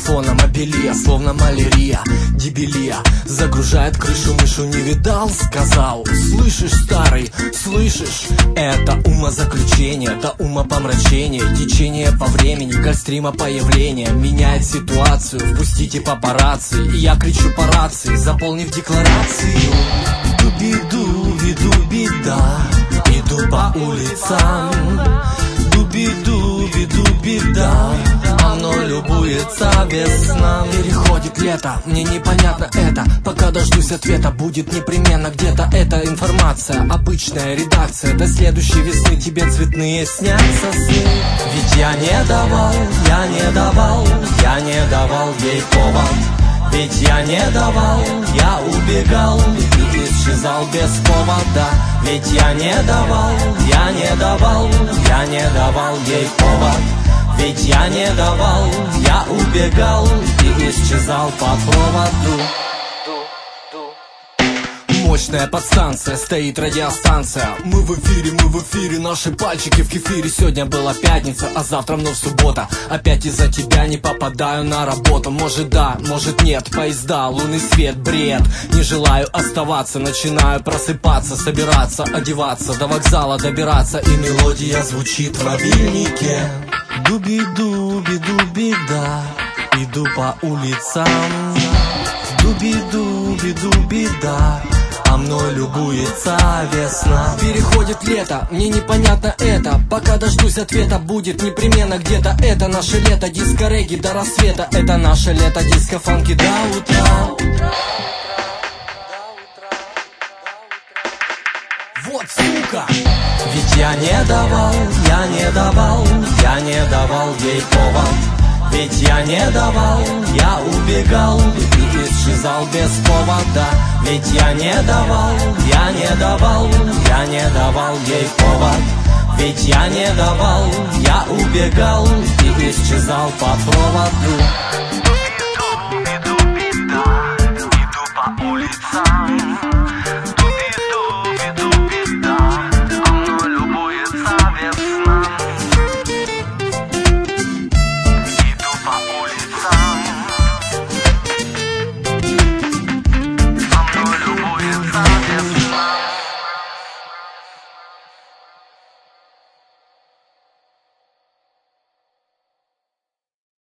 телефоном обилия, словно малярия, дебилия. Загружает крышу, мышу не видал, сказал. Слышишь, старый, слышишь? Это умозаключение, до умопомрачения, течение по времени, гольстрима появления меняет ситуацию, впустите папарацци. И я кричу по рации, заполнив декларацию. Дуби-ду, виду беда, иду по улицам. Дуби-ду, виду беда, а мной любуется весна. Переходит лето, мне непонятно это. Пока дождусь ответа, будет непременно где-то эта информация. Обычная редакция, до следующей весны тебе цветные снятся сны. Ведь я не давал ей повод. Ведь я не давал, я убегал и исчезал без повода. Ведь я не давал ей повод. Ведь я не давал, я убегал и исчезал по проводу. Мощная подстанция, стоит радиостанция. Мы в эфире, наши пальчики в кефире. Сегодня была пятница, а завтра вновь суббота. Опять из-за тебя не попадаю на работу. Может да, может нет, поезда, лунный свет, бред. Не желаю оставаться, начинаю просыпаться, собираться, одеваться, до вокзала добираться. И мелодия звучит в мобильнике. Дуби-дуби-дуби-да, иду по улицам. Дуби-дуби-дуби-да, а мной любуется весна. Переходит лето, мне непонятно это. Пока дождусь ответа, будет непременно где-то. Это наше лето, диско-регги до рассвета. Это наше лето, диско-фанки до утра. Вот сука! Ведь я не давал ей повод. Ведь я не давал, я убегал и исчезал без повода. Ведь я не давал ей повод. Ведь я не давал, я убегал и исчезал по проводу.